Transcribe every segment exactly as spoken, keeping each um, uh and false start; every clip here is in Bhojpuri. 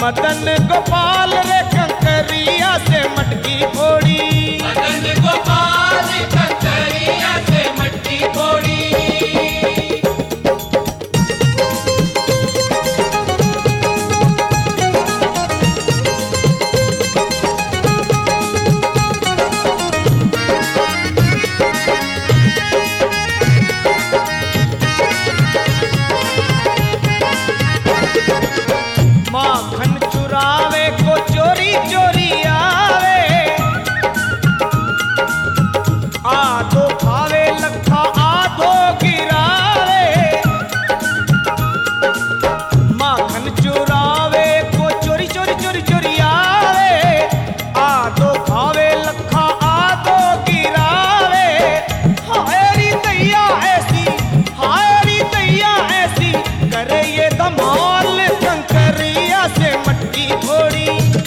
मदन गोपाल रे कंकरिया से मटकी फोड़ी। मदन गोपाल कंकरिया से मटकी फोड़ी। माखन चुरावे को चोरी चोरी आवे, आधो खावे लखा आधो गिरावे। माखन चुरावे को चोरी चोरी चोरी चोरी आवे, आधो खावे लखा आधो गिरावे। हाय री दैया ऐसी, हाय री दैया ऐसी, करे ये धमाल कंकरिया से मटकी फोड़ी।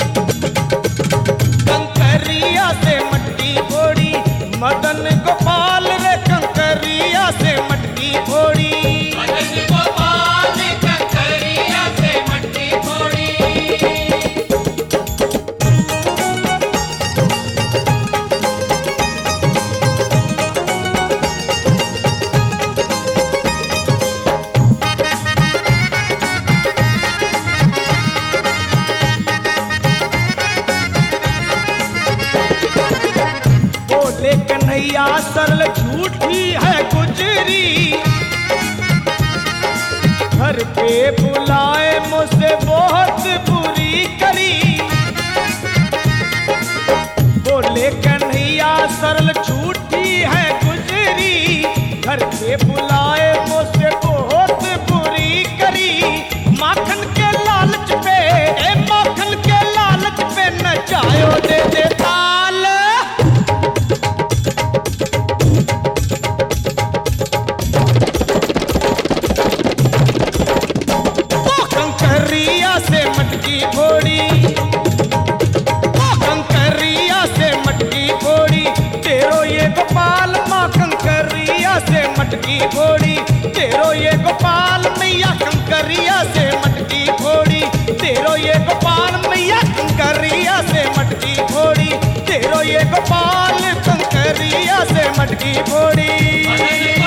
कंकरिया से मटकी फोड़ी, मदन गोपाल रे कंकरिया से मटकी फोड़ी। मदन गोपाल कंकरिया से मटकी फोड़ी। बोले कन्हैया सरल झूठी है गुजरी, घर पे बुलाए मुझसे बहुत बुरी करी। बोले कन्हैया सरल झूठी है गुजरी, घर पे बुलाए मुझसे बहुत बुरी करी। माखन के लालच पे, ए माखन के लालच पे नचायो दे दे ताल। कंकरिया से मटकी फोड़ी, कंकरिया से मटकी फोड़ी। तेरो ये गोपाल माँ कंकरिया से मटकी फोड़ी। तेरो ये गोपाल मैया कंकरिया से मटकी फोड़ी। तेरो ये गोपाल मैया कंकरिया से मटकी फोड़ी। तेरो ये गोपाल कंकरिया से मटकी फोड़ी।